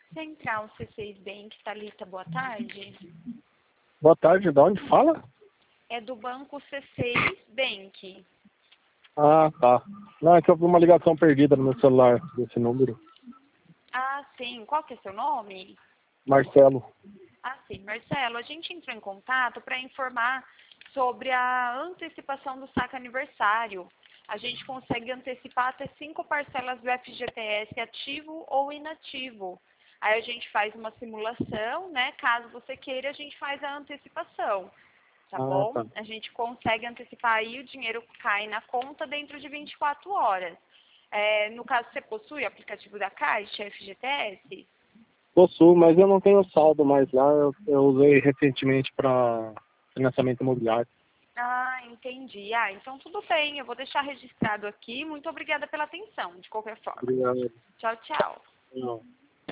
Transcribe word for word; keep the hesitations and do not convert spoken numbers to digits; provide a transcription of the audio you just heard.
Central C seis Bank, Thalita, boa tarde. Boa tarde, de onde fala? É do banco C seis Bank. Ah, tá. Não, é que eu vi uma ligação perdida no meu celular desse número. Ah, sim. Qual que é seu nome? Marcelo. Ah, sim. Marcelo, a gente entrou em contato para informar sobre a antecipação do saque aniversário. A gente consegue antecipar até cinco parcelas do F G T S ativo ou inativo. Aí a gente faz uma simulação, né? Caso você queira, a gente faz a antecipação. Tá Ah, bom? tá. A gente consegue antecipar aí, o dinheiro cai na conta dentro de vinte e quatro horas. É, no caso, você possui o aplicativo da Caixa, F G T S? Possuo, mas eu não tenho saldo mais lá. Eu, eu usei recentemente para financiamento imobiliário. Ah, entendi. Ah, então tudo bem. Eu vou deixar registrado aqui. Muito obrigada pela atenção, de qualquer forma. Obrigado. Tchau, tchau. Não.